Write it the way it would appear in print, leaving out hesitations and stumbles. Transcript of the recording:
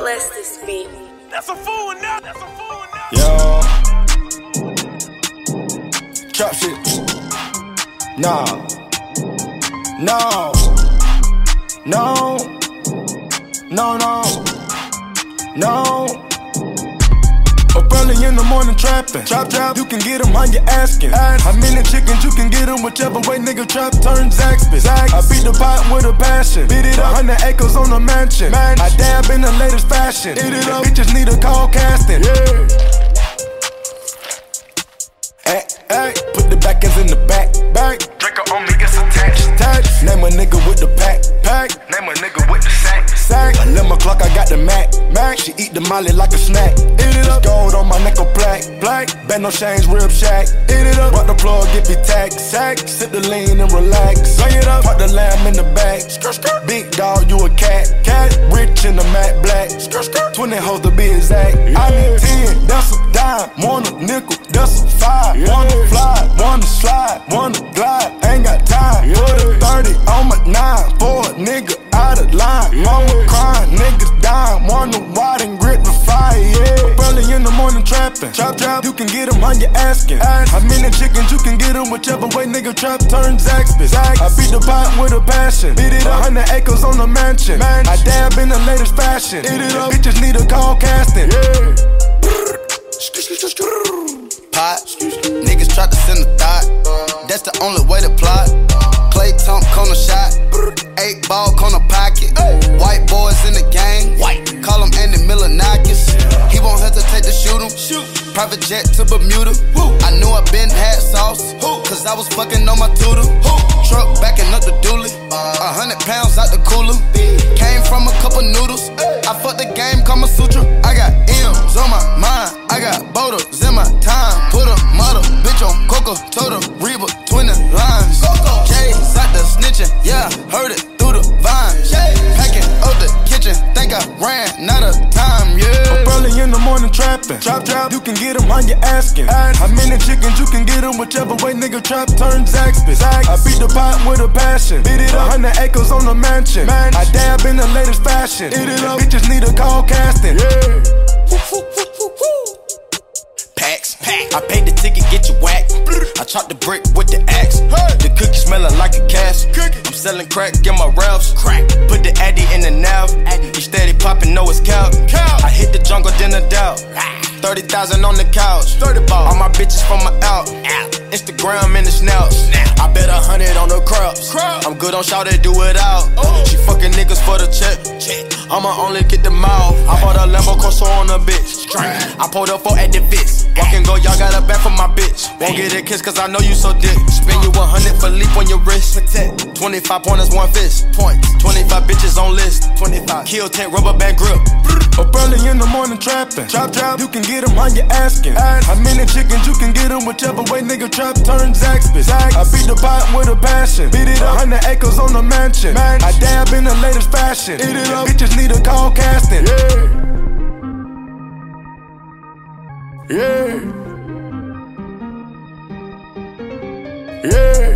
bless this beat. That's a fool now. That's a fool now. Yo. Trap shit. Nah. No. No. No, no. No. Up early in the morning trapping. Chop, chop, you can get them how you asking. How many chickens you can get them, whichever way nigga trap turns Zaxby's. I beat the pot with a passion. Beat it up, 100 acres on a mansion. I dab in the latest fashion. Eat it up, bitches need a call casting. Yeah. Ay, put the back ends in the back. Draco on me gets attached. Name a nigga with the pack. Name a nigga with the sack. 11 o'clock, I got the Mac. She eat the molly like a snack. Eat it up, gold on my neck a black. Band no chains, rib shack. Eat it up, rock the plug, get me tagged. Sip the lean and relax. Bring it up, park the lamb in the back. Big dog, you a cat. Rich in the matte black. 20 hoes to be exact. I need 10, that's a dime. Want a nickel, that's a 5. Wanna fly, wanna slide, wanna glide. Ain't got time. Put a 30 on my 9. For a nigga out of line. Mama crying, niggas dying. Wonder why didn't grit the fire, yeah. Early in the morning trapping. Chop, chop, you can get them how you asking. How many chickens you can get them, whichever way nigga trap turns Zaxby's. I beat the pot with a passion. Beat it up, 100 acres on a mansion. I dab in the latest fashion. Eat it up, bitches need a call casting. Yeah. Pot, niggas try to send a thought. That's the only way to plot. Clay Tump corner shot. 8 ball corner pocket. White boys in the gang. Call him Andy Milonakis. He won't hesitate to shoot him. Private jet to Bermuda. I knew I been had sauce. Cause I was fucking on my tutor. Truck backing up the dually. 100 pounds out the cooler. Came from a couple noodles. I fucked the game, Kama Sutra. I got M's on my mind. I got boulders in my time. Put a mother bitch on Coca, told her Reba, 20 lines. J's out the snitching, yeah, heard it through the vines. Packing up the kitchen, think I ran out of time, yeah. Up early in the morning trapping. Chop, chop, you can get them how you asking. How many chickens you can get them, whichever way nigga trap turns Zaxby's. I beat the pot with a passion. Beat it up, 100 acres on a mansion. I dab in the latest fashion. Eat it up, bitches need a call casting. Yeah. Packs. I paid the ticket, get you whacked. I chopped the brick with the axe. The cookie smelling like a cash. I'm selling crack in my raps. Put the addy in the nav. He steady popping, know it's cow. I hit the jungle, then a doubt. 30,000 on the couch. All my bitches from my out. Instagram in the snouts. I bet 100 on the crops. I'm good on shout, they do it out. She fucking niggas for the check. I'ma only get the mouth. I bought a Lambo Corso on a bitch. I pulled up for at the Fitz. Walk and go, y'all got a back for my bitch. Won't get a kiss cause I know you so dick. Spin you 100 for leap on your wrist. 25 pointers, 1 fist. 25 bitches on list. 25 kill, take rubber band grip. Up early in the morning trapping. Chop, chop, you can get them how you asking. How many chickens you can get them, whichever way nigga trap turns Zaxby's. I beat the pot with a passion. Beat it up, 100 acres on a mansion. I dab in the latest fashion. Eat it up, bitches need a call casting. Yeah. Yeah.